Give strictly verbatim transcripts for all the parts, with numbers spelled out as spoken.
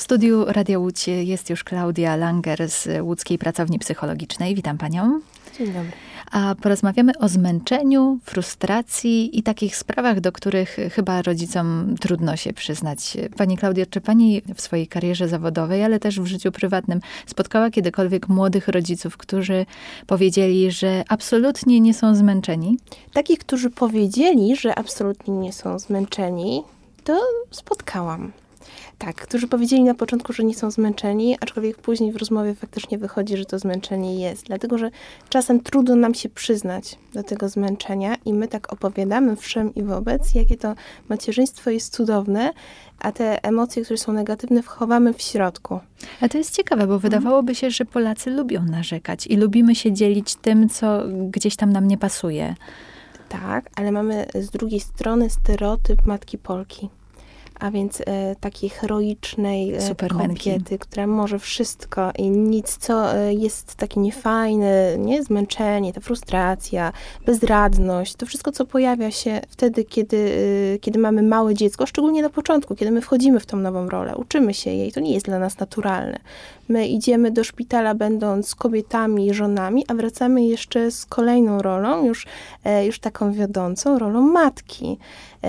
studiu Radia Łódź jest już Klaudia Langer z Łódzkiej Pracowni Psychologicznej. Witam panią. Dzień dobry. A porozmawiamy o zmęczeniu, frustracji i takich sprawach, do których chyba rodzicom trudno się przyznać. Pani Klaudio, czy pani w swojej karierze zawodowej, ale też w życiu prywatnym spotkała kiedykolwiek młodych rodziców, którzy powiedzieli, że absolutnie nie są zmęczeni? Takich, którzy powiedzieli, że absolutnie nie są zmęczeni, to spotkałam. Tak, którzy powiedzieli na początku, że nie są zmęczeni, aczkolwiek później w rozmowie faktycznie wychodzi, że to zmęczenie jest. Dlatego, że czasem trudno nam się przyznać do tego zmęczenia i my tak opowiadamy wszem i wobec, jakie to macierzyństwo jest cudowne, a te emocje, które są negatywne, chowamy w środku. A to jest ciekawe, bo wydawałoby się, że Polacy lubią narzekać i lubimy się dzielić tym, co gdzieś tam nam nie pasuje. Tak, ale mamy z drugiej strony stereotyp matki Polki. A więc e, takiej heroicznej e, kobiety, która może wszystko i nic, co e, jest takie niefajne, nie? Zmęczenie, ta frustracja, bezradność, to wszystko, co pojawia się wtedy, kiedy, e, kiedy mamy małe dziecko, szczególnie na początku, kiedy my wchodzimy w tą nową rolę, uczymy się jej, to nie jest dla nas naturalne. My idziemy do szpitala będąc kobietami, żonami, a wracamy jeszcze z kolejną rolą, już, e, już taką wiodącą, rolą matki.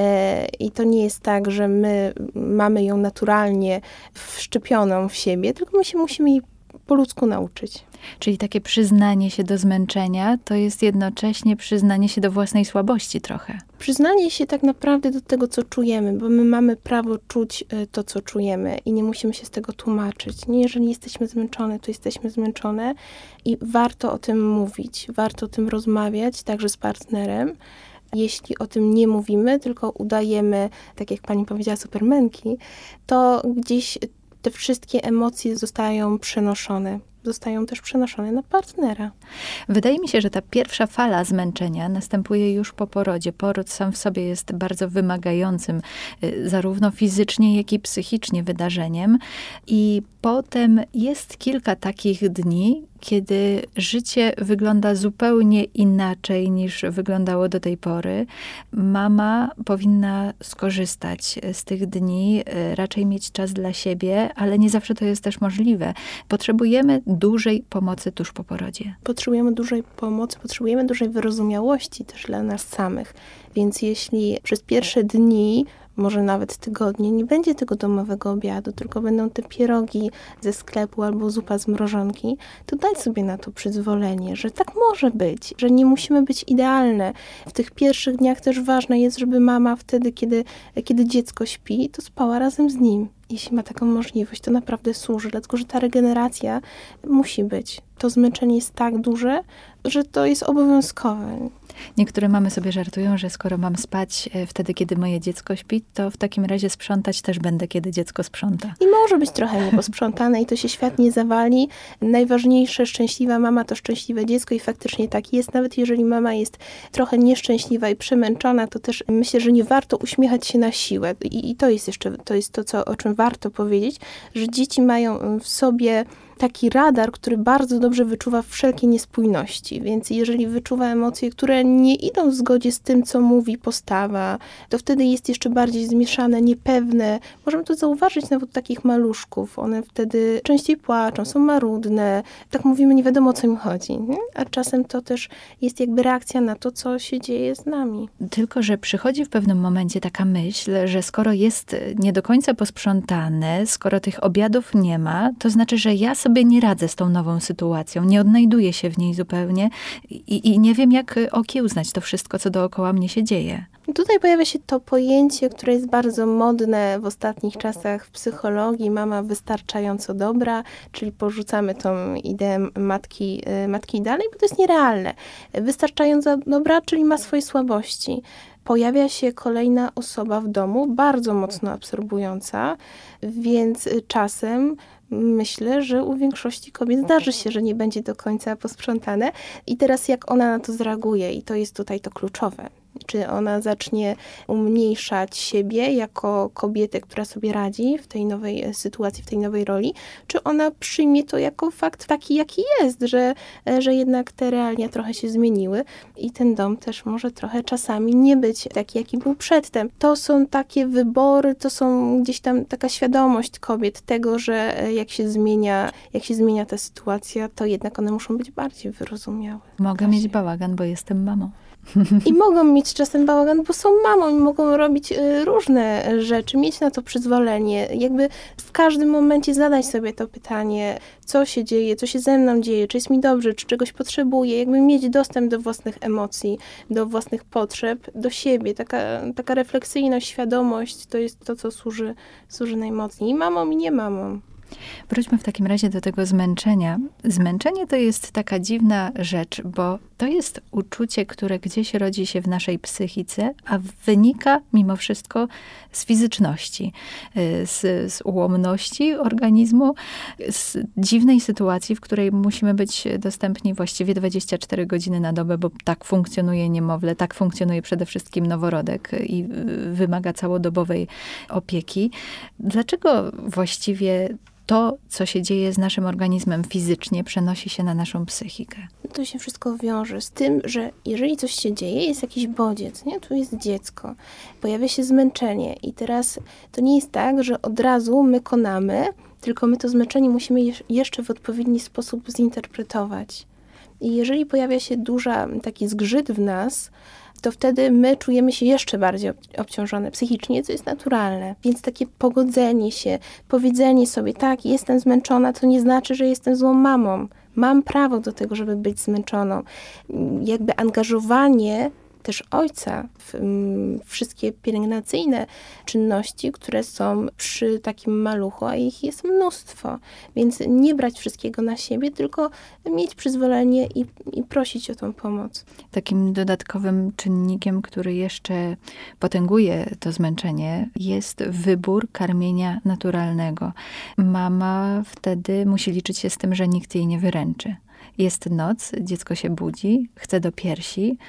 I to nie jest tak, że my mamy ją naturalnie wszczepioną w siebie, tylko my się musimy jej po ludzku nauczyć. Czyli takie przyznanie się do zmęczenia to jest jednocześnie przyznanie się do własnej słabości trochę. Przyznanie się tak naprawdę do tego, co czujemy, bo my mamy prawo czuć to, co czujemy i nie musimy się z tego tłumaczyć. Nie, jeżeli jesteśmy zmęczone, to jesteśmy zmęczone i warto o tym mówić, warto o tym rozmawiać, także z partnerem. Jeśli o tym nie mówimy, tylko udajemy, tak jak pani powiedziała, supermenki, to gdzieś te wszystkie emocje zostają przenoszone. Zostają też przenoszone na partnera. Wydaje mi się, że ta pierwsza fala zmęczenia następuje już po porodzie. Poród sam w sobie jest bardzo wymagającym, zarówno fizycznie, jak i psychicznie wydarzeniem. I potem jest kilka takich dni, kiedy życie wygląda zupełnie inaczej niż wyglądało do tej pory. Mama powinna skorzystać z tych dni, raczej mieć czas dla siebie, ale nie zawsze to jest też możliwe. Potrzebujemy dużej pomocy tuż po porodzie. Potrzebujemy dużej pomocy, potrzebujemy dużej wyrozumiałości też dla nas samych. Więc jeśli przez pierwsze dni, może nawet tygodnie, nie będzie tego domowego obiadu, tylko będą te pierogi ze sklepu albo zupa z mrożonki, to daj sobie na to przyzwolenie, że tak może być, że nie musimy być idealne. W tych pierwszych dniach też ważne jest, żeby mama wtedy, kiedy, kiedy dziecko śpi, to spała razem z nim. Jeśli ma taką możliwość, to naprawdę służy, dlatego że ta regeneracja musi być. To zmęczenie jest tak duże, że to jest obowiązkowe. Niektóre mamy sobie żartują, że skoro mam spać wtedy, kiedy moje dziecko śpi, to w takim razie sprzątać też będę, kiedy dziecko sprząta. I może być trochę nieposprzątane i to się świat nie zawali. Najważniejsze, szczęśliwa mama to szczęśliwe dziecko i faktycznie tak jest. Nawet jeżeli mama jest trochę nieszczęśliwa i przemęczona, to też myślę, że nie warto uśmiechać się na siłę. I, i to jest jeszcze, to jest to, co, o czym warto powiedzieć, że dzieci mają w sobie taki radar, który bardzo dobrze wyczuwa wszelkie niespójności. Więc jeżeli wyczuwa emocje, które nie idą w zgodzie z tym, co mówi postawa, to wtedy jest jeszcze bardziej zmieszane, niepewne. Możemy to zauważyć nawet u takich maluszków. One wtedy częściej płaczą, są marudne. Tak mówimy, nie wiadomo, o co im chodzi. Nie? A czasem to też jest jakby reakcja na to, co się dzieje z nami. Tylko że przychodzi w pewnym momencie taka myśl, że skoro jest nie do końca posprzątane, skoro tych obiadów nie ma, to znaczy, że ja sobie nie radzę z tą nową sytuacją, nie odnajduję się w niej zupełnie i, i nie wiem, jak okiełznać to wszystko, co dookoła mnie się dzieje. Tutaj pojawia się to pojęcie, które jest bardzo modne w ostatnich czasach w psychologii, mama wystarczająco dobra, czyli porzucamy tą ideę matki, matki dalej, bo to jest nierealne. Wystarczająco dobra, czyli ma swoje słabości. Pojawia się kolejna osoba w domu, bardzo mocno absorbująca, więc czasem myślę, że u większości kobiet zdarzy się, że nie będzie do końca posprzątane. I teraz jak ona na to zareaguje, i to jest tutaj to kluczowe. Czy ona zacznie umniejszać siebie jako kobietę, która sobie radzi w tej nowej sytuacji, w tej nowej roli, czy ona przyjmie to jako fakt taki, jaki jest, że, że jednak te realia trochę się zmieniły i ten dom też może trochę czasami nie być taki, jaki był przedtem. To są takie wybory, to są gdzieś tam taka świadomość kobiet tego, że jak się zmienia, jak się zmienia ta sytuacja, to jednak one muszą być bardziej wyrozumiałe. Mogę Właśnie. mieć bałagan, bo jestem mamą. I mogą mieć czasem bałagan, bo są mamą i mogą robić różne rzeczy, mieć na to przyzwolenie. Jakby w każdym momencie zadać sobie to pytanie, co się dzieje, co się ze mną dzieje, czy jest mi dobrze, czy czegoś potrzebuję. Jakby mieć dostęp do własnych emocji, do własnych potrzeb, do siebie. Taka, taka refleksyjność, świadomość to jest to, co służy, służy najmocniej. I mamom, i nie mamom. Wróćmy w takim razie do tego zmęczenia. Zmęczenie to jest taka dziwna rzecz, bo to jest uczucie, które gdzieś rodzi się w naszej psychice, a wynika mimo wszystko z fizyczności, z, z ułomności organizmu, z dziwnej sytuacji, w której musimy być dostępni właściwie dwadzieścia cztery godziny na dobę, bo tak funkcjonuje niemowlę, tak funkcjonuje przede wszystkim noworodek i wymaga całodobowej opieki. Dlaczego właściwie to, co się dzieje z naszym organizmem fizycznie, przenosi się na naszą psychikę? To się wszystko wiąże z tym, że jeżeli coś się dzieje, jest jakiś bodziec, nie? Tu jest dziecko, pojawia się zmęczenie i teraz to nie jest tak, że od razu my konamy, tylko my to zmęczenie musimy jeszcze w odpowiedni sposób zinterpretować. I jeżeli pojawia się duża taki zgrzyt w nas, to wtedy my czujemy się jeszcze bardziej obciążone psychicznie, co jest naturalne. Więc takie pogodzenie się, powiedzenie sobie, tak, jestem zmęczona, to nie znaczy, że jestem złą mamą. Mam prawo do tego, żeby być zmęczoną. Jakby angażowanie też ojca w um, wszystkie pielęgnacyjne czynności, które są przy takim maluchu, a ich jest mnóstwo. Więc nie brać wszystkiego na siebie, tylko mieć przyzwolenie i, i prosić o tą pomoc. Takim dodatkowym czynnikiem, który jeszcze potęguje to zmęczenie, jest wybór karmienia naturalnego. Mama wtedy musi liczyć się z tym, że nikt jej nie wyręczy. Jest noc, dziecko się budzi, chce do piersi.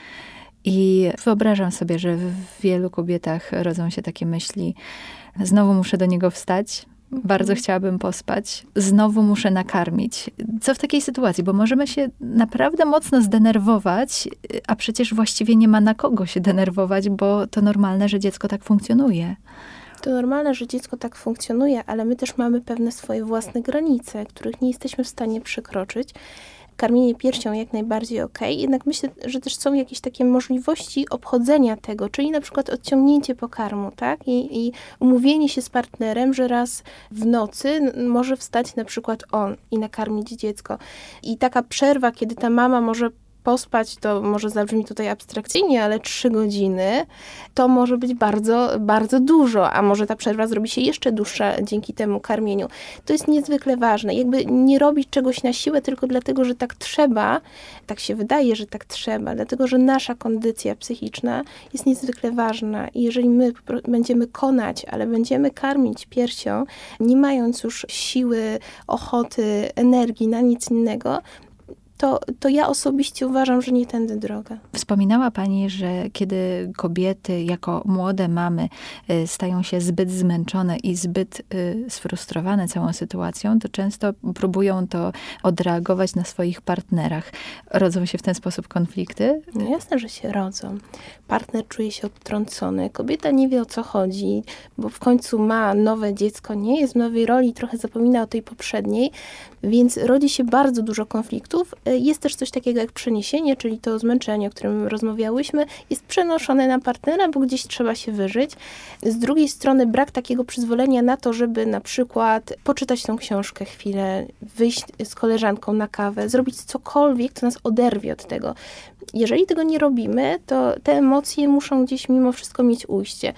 I wyobrażam sobie, że w wielu kobietach rodzą się takie myśli, znowu muszę do niego wstać, bardzo chciałabym pospać, znowu muszę nakarmić. Co w takiej sytuacji? Bo możemy się naprawdę mocno zdenerwować, a przecież właściwie nie ma na kogo się denerwować, bo to normalne, że dziecko tak funkcjonuje. To normalne, że dziecko tak funkcjonuje, ale my też mamy pewne swoje własne granice, których nie jesteśmy w stanie przekroczyć. Karmienie piersią jak najbardziej okej, okay. Jednak myślę, że też są jakieś takie możliwości obchodzenia tego, czyli na przykład odciągnięcie pokarmu, tak? I, i umówienie się z partnerem, że raz w nocy może wstać na przykład on i nakarmić dziecko. I taka przerwa, kiedy ta mama może pospać, to może zabrzmi tutaj abstrakcyjnie, ale trzy godziny to może być bardzo, bardzo dużo, a może ta przerwa zrobi się jeszcze dłuższa dzięki temu karmieniu. To jest niezwykle ważne. Jakby nie robić czegoś na siłę tylko dlatego, że tak trzeba, tak się wydaje, że tak trzeba, dlatego, że nasza kondycja psychiczna jest niezwykle ważna i jeżeli my będziemy konać, ale będziemy karmić piersią, nie mając już siły, ochoty, energii na nic innego, To, to ja osobiście uważam, że nie tędy droga. Wspominała pani, że kiedy kobiety jako młode mamy stają się zbyt zmęczone i zbyt sfrustrowane całą sytuacją, to często próbują to odreagować na swoich partnerach. Rodzą się w ten sposób konflikty? No jasne, że się rodzą. Partner czuje się odtrącony. Kobieta nie wie, o co chodzi, bo w końcu ma nowe dziecko, nie jest w nowej roli, trochę zapomina o tej poprzedniej, więc rodzi się bardzo dużo konfliktów. Jest też coś takiego jak przeniesienie, czyli to zmęczenie, o którym rozmawiałyśmy, jest przenoszone na partnera, bo gdzieś trzeba się wyżyć. Z drugiej strony brak takiego przyzwolenia na to, żeby na przykład poczytać tą książkę chwilę, wyjść z koleżanką na kawę, zrobić cokolwiek, co nas oderwie od tego. Jeżeli tego nie robimy, to te emocje muszą gdzieś mimo wszystko mieć ujście.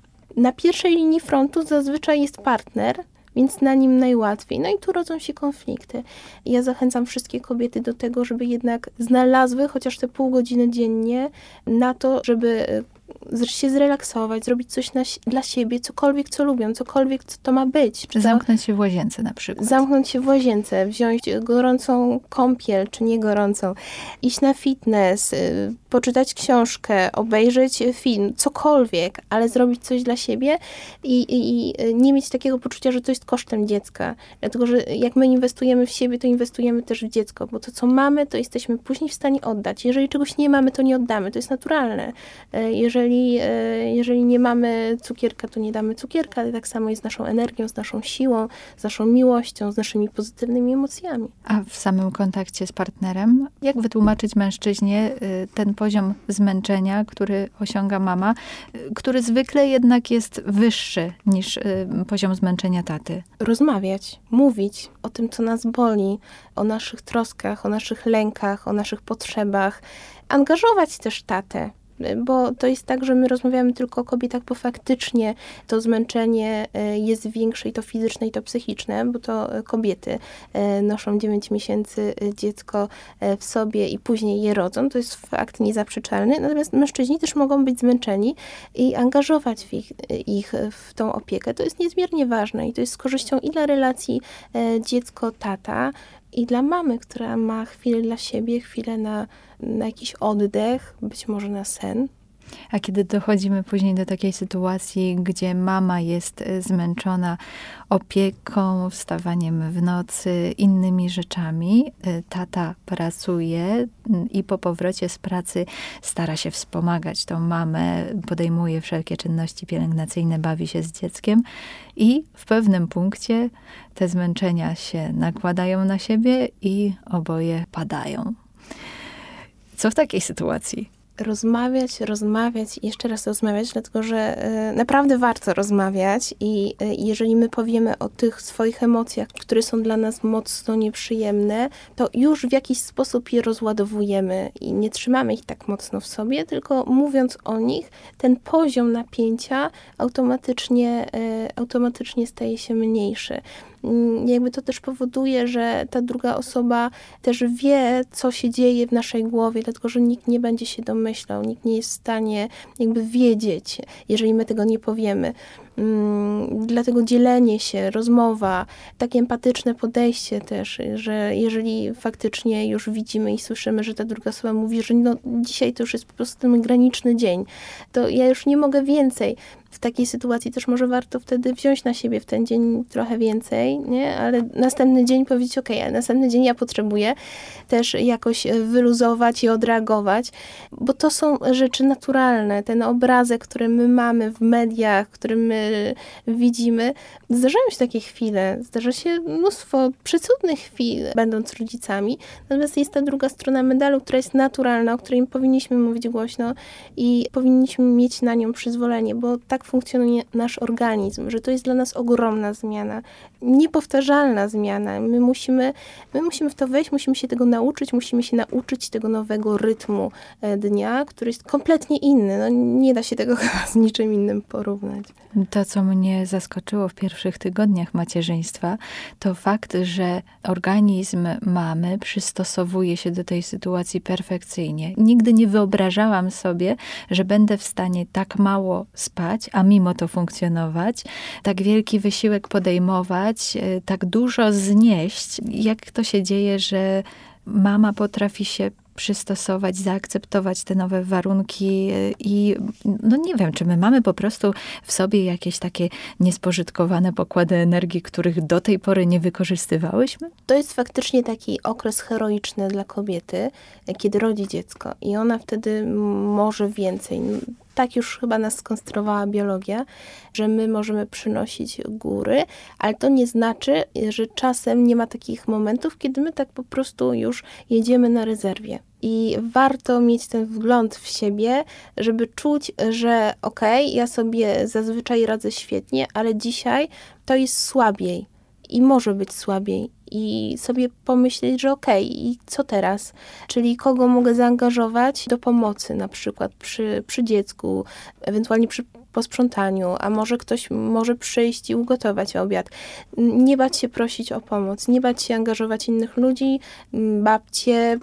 Na pierwszej linii frontu zazwyczaj jest partner, więc na nim najłatwiej. No i tu rodzą się konflikty. Ja zachęcam wszystkie kobiety do tego, żeby jednak znalazły chociaż te pół godziny dziennie na to, żeby się zrelaksować, zrobić coś na, dla siebie, cokolwiek, co lubią, cokolwiek, co to ma być. Zamknąć się w łazience na przykład. Zamknąć się w łazience, wziąć gorącą kąpiel, czy nie gorącą, iść na fitness, poczytać książkę, obejrzeć film, cokolwiek, ale zrobić coś dla siebie i, i, i nie mieć takiego poczucia, że to jest kosztem dziecka. Dlatego, że jak my inwestujemy w siebie, to inwestujemy też w dziecko, bo to, co mamy, to jesteśmy później w stanie oddać. Jeżeli czegoś nie mamy, to nie oddamy. To jest naturalne. Jeżeli, jeżeli nie mamy cukierka, to nie damy cukierka, ale tak samo jest z naszą energią, z naszą siłą, z naszą miłością, z naszymi pozytywnymi emocjami. A w samym kontakcie z partnerem, jak wytłumaczyć mężczyźnie ten poziom zmęczenia, który osiąga mama, który zwykle jednak jest wyższy niż poziom zmęczenia taty? Rozmawiać, mówić o tym, co nas boli, o naszych troskach, o naszych lękach, o naszych potrzebach. Angażować też tatę. Bo to jest tak, że my rozmawiamy tylko o kobietach, bo faktycznie to zmęczenie jest większe i to fizyczne, i to psychiczne, bo to kobiety noszą dziewięć miesięcy dziecko w sobie i później je rodzą. To jest fakt niezaprzeczalny. Natomiast mężczyźni też mogą być zmęczeni i angażować w ich, ich w tą opiekę. To jest niezmiernie ważne i to jest z korzyścią i dla relacji dziecko-tata, i dla mamy, która ma chwilę dla siebie, chwilę na, na jakiś oddech, być może na sen. A kiedy dochodzimy później do takiej sytuacji, gdzie mama jest zmęczona opieką, wstawaniem w nocy, innymi rzeczami, tata pracuje i po powrocie z pracy stara się wspomagać tą mamę, podejmuje wszelkie czynności pielęgnacyjne, bawi się z dzieckiem i w pewnym punkcie te zmęczenia się nakładają na siebie i oboje padają. Co w takiej sytuacji? Rozmawiać, rozmawiać i jeszcze raz rozmawiać, dlatego że y, naprawdę warto rozmawiać i y, jeżeli my powiemy o tych swoich emocjach, które są dla nas mocno nieprzyjemne, to już w jakiś sposób je rozładowujemy i nie trzymamy ich tak mocno w sobie, tylko mówiąc o nich, ten poziom napięcia automatycznie, y, automatycznie staje się mniejszy. Jakby to też powoduje, że ta druga osoba też wie, co się dzieje w naszej głowie, dlatego że nikt nie będzie się domyślał, nikt nie jest w stanie jakby wiedzieć, jeżeli my tego nie powiemy. Dlatego dzielenie się, rozmowa, takie empatyczne podejście też, że jeżeli faktycznie już widzimy i słyszymy, że ta druga osoba mówi, że no dzisiaj to już jest po prostu ten graniczny dzień, to ja już nie mogę więcej. W takiej sytuacji też może warto wtedy wziąć na siebie w ten dzień trochę więcej, nie? Ale następny dzień powiedzieć, okej, okay, następny dzień ja potrzebuję też jakoś wyluzować i odreagować, bo to są rzeczy naturalne. Ten obrazek, który my mamy w mediach, który my widzimy, zdarzają się takie chwile, zdarza się mnóstwo przecudnych chwil, będąc rodzicami, natomiast jest ta druga strona medalu, która jest naturalna, o której powinniśmy mówić głośno i powinniśmy mieć na nią przyzwolenie, bo tak funkcjonuje nasz organizm, że to jest dla nas ogromna zmiana, niepowtarzalna zmiana. My musimy, my musimy w to wejść, musimy się tego nauczyć, musimy się nauczyć tego nowego rytmu dnia, który jest kompletnie inny. No, nie da się tego chyba z niczym innym porównać. To, co mnie zaskoczyło w pierwszych tygodniach macierzyństwa, to fakt, że organizm mamy przystosowuje się do tej sytuacji perfekcyjnie. Nigdy nie wyobrażałam sobie, że będę w stanie tak mało spać, a mimo to funkcjonować, tak wielki wysiłek podejmować, tak dużo znieść. Jak to się dzieje, że mama potrafi się przystosować, zaakceptować te nowe warunki i no nie wiem, czy my mamy po prostu w sobie jakieś takie niespożytkowane pokłady energii, których do tej pory nie wykorzystywałyśmy? To jest faktycznie taki okres heroiczny dla kobiety, kiedy rodzi dziecko i ona wtedy może więcej. Tak już chyba nas skonstruowała biologia, że my możemy przynosić góry, ale to nie znaczy, że czasem nie ma takich momentów, kiedy my tak po prostu już jedziemy na rezerwie. I warto mieć ten wgląd w siebie, żeby czuć, że okej, okay, ja sobie zazwyczaj radzę świetnie, ale dzisiaj to jest słabiej i może być słabiej. I sobie pomyśleć, że okej, okay, i co teraz? Czyli kogo mogę zaangażować do pomocy, na przykład przy, przy dziecku, ewentualnie przy posprzątaniu, a może ktoś może przyjść i ugotować obiad. Nie bać się prosić o pomoc, nie bać się angażować innych ludzi, babcię,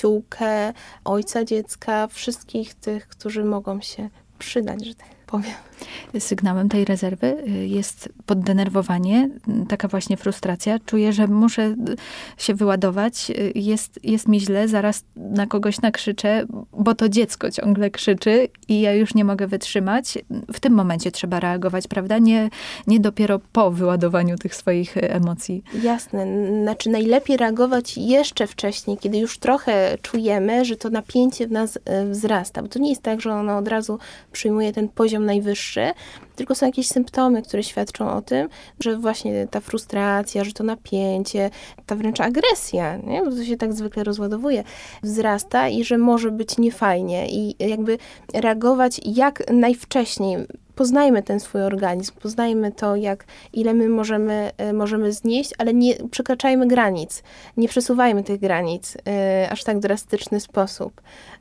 przyjaciółkę, ojca dziecka, wszystkich tych, którzy mogą się przydać, że tak powiem. Sygnałem tej rezerwy jest poddenerwowanie, taka właśnie frustracja. Czuję, że muszę się wyładować, jest, jest mi źle, zaraz na kogoś nakrzyczę, bo to dziecko ciągle krzyczy i ja już nie mogę wytrzymać. W tym momencie trzeba reagować, prawda? Nie, nie dopiero po wyładowaniu tych swoich emocji. Jasne. Znaczy najlepiej reagować jeszcze wcześniej, kiedy już trochę czujemy, że to napięcie w nas wzrasta. Bo to nie jest tak, że ono od razu przyjmuje ten poziom najwyższy, tylko są jakieś symptomy, które świadczą o tym, że właśnie ta frustracja, że to napięcie, ta wręcz agresja, nie? Bo to się tak zwykle rozładowuje, wzrasta i że może być niefajnie. I jakby reagować jak najwcześniej. Poznajmy ten swój organizm, poznajmy to, jak, ile my możemy, możemy znieść, ale nie przekraczajmy granic. Nie przesuwajmy tych granic y, aż tak drastyczny sposób.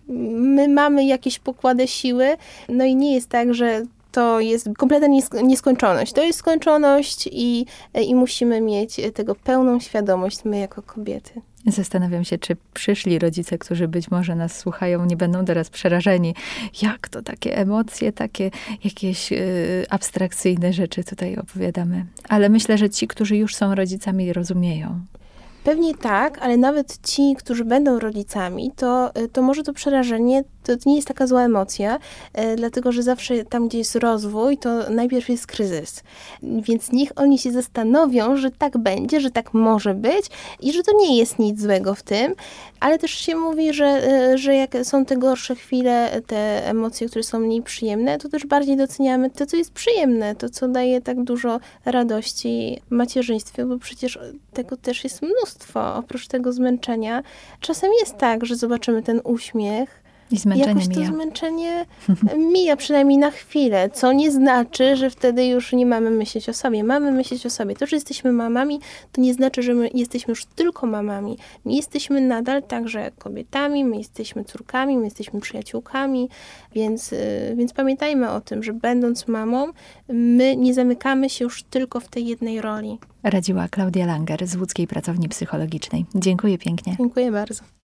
My mamy jakieś pokłady siły, no i nie jest tak, że to jest kompletna niesk- nieskończoność. To jest skończoność i, i musimy mieć tego pełną świadomość, my jako kobiety. Zastanawiam się, czy przyszli rodzice, którzy być może nas słuchają, nie będą teraz przerażeni. Jak to takie emocje, takie jakieś y, abstrakcyjne rzeczy tutaj opowiadamy. Ale myślę, że ci, którzy już są rodzicami, rozumieją. Pewnie tak, ale nawet ci, którzy będą rodzicami, to, to może to przerażenie, to nie jest taka zła emocja, e, dlatego że zawsze tam, gdzie jest rozwój, to najpierw jest kryzys. Więc niech oni się zastanowią, że tak będzie, że tak może być i że to nie jest nic złego w tym, ale też się mówi, że, e, że jak są te gorsze chwile, te emocje, które są mniej przyjemne, to też bardziej doceniamy to, co jest przyjemne, to, co daje tak dużo radości w macierzyństwie, bo przecież tego też jest mnóstwo. Oprócz tego zmęczenia, czasem jest tak, że zobaczymy ten uśmiech i zmęczenie jakoś mija. to zmęczenie mija, przynajmniej na chwilę, co nie znaczy, że wtedy już nie mamy myśleć o sobie. Mamy myśleć o sobie. To, że jesteśmy mamami, to nie znaczy, że my jesteśmy już tylko mamami. My jesteśmy nadal także kobietami, my jesteśmy córkami, my jesteśmy przyjaciółkami, więc, więc pamiętajmy o tym, że będąc mamą, my nie zamykamy się już tylko w tej jednej roli. Radziła Klaudia Langer z Łódzkiej Pracowni Psychologicznej. Dziękuję pięknie. Dziękuję bardzo.